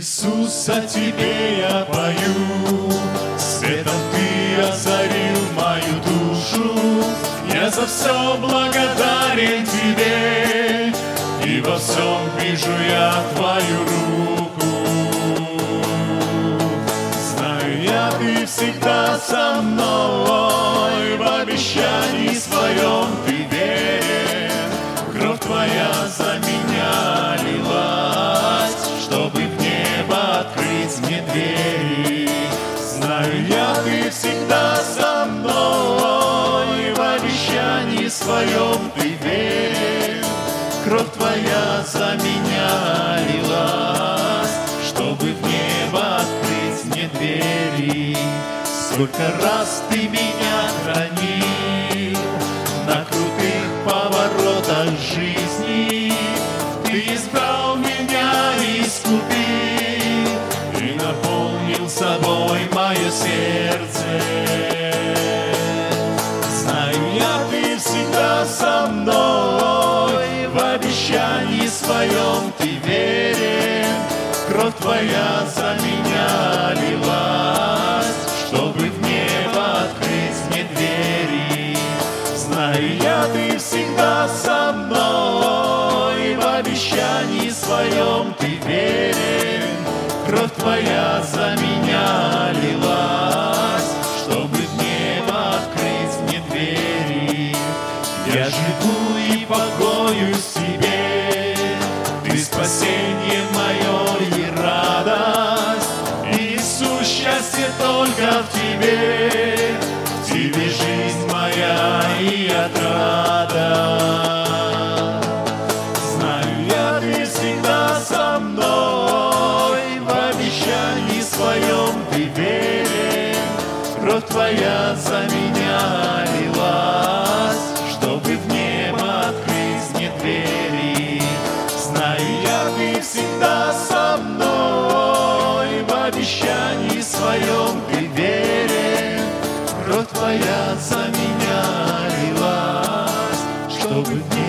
Иисус, о Тебе я пою, светом Ты озарил мою душу. Я за все благодарен Тебе, и во всем вижу я Твою руку. Знаю я, Ты всегда со мной, в обещании своем Ты верен. Кровь Твоя за меня лилась, чтобы в небо открыть мне двери. Знаю я, Ты всегда со мной, в обещании своем Ты верен. Кровь Твоя за меня лилась, чтобы в небо открыть мне двери. Сколько раз Ты меня хранил на крутых поворотах жизни. Ты избрал меня и искупил, и наполнил собой мое сердце. Знаю я, Ты всегда со мной, в обещании своем Ты верен. Кровь Твоя за меня лилась, чтобы в небо открыть мне двери. Знаю я, Ты всегда со мной, в обещании своем Ты верен. Кровь Твоя за меня лилась, чтобы в небо открыть мне двери. Я живу и покоюсь в Тебе, Ты спасение мое и радость. Иисус, счастье только в Тебе, в Тебе жизнь моя и отрада. Знаю я, Ты всегда со мной, в обещании своем Ты верен. Кровь Твоя за меня лилась, чтобы в небо открыть мне двери. Знаю я, Ты всегда со мной, в обещании своем Ты верен. Кровь Твоя за меня лилась, чтобы в небо